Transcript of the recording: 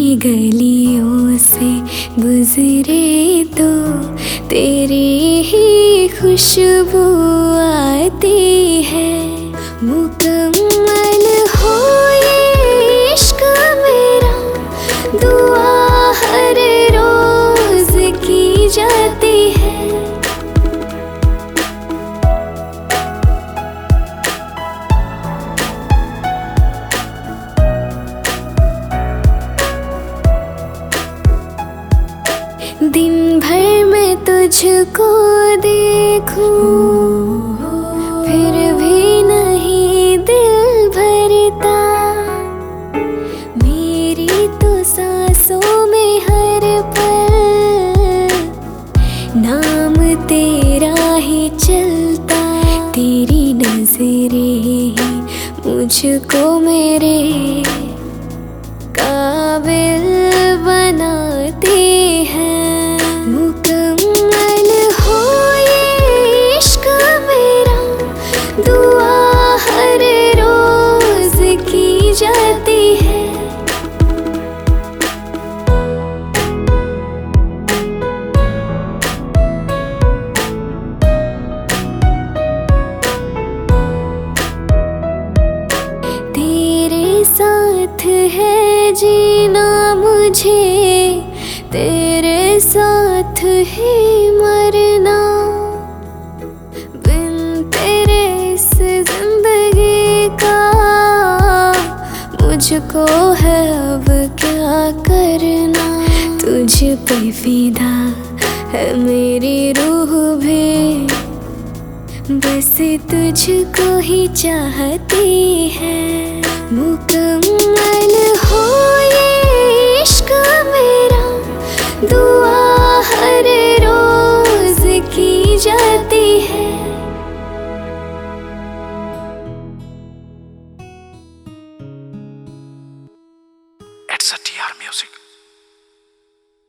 गलियों से गुजरे तो तेरी ही खुशबू आती है। मुकम्मल हो ये इश्क मेरा, दुआ हर रोज की जाती है। दिन भर मैं तुझको देखूं, फिर भी नहीं दिल भरता। मेरी तो सांसों में हर पल नाम तेरा ही चलता। तेरी नजरें ही मुझको मेरे काबिल बनाती है। मुकम्मल हो ये इश्क मेरा, दुआ हर रोज की जाती है। तेरे साथ है जीना मुझे, तेरे साथ ही मरना। बिन तेरे इस जिंदगी का मुझको है अब क्या करना। तुझ पे फिदा है मेरी रूह भी, बस तुझको ही चाहती है। मुकम्मल हो ये इश्क मेरा, दुआ हर रोज की जाती है। It's a TR Music.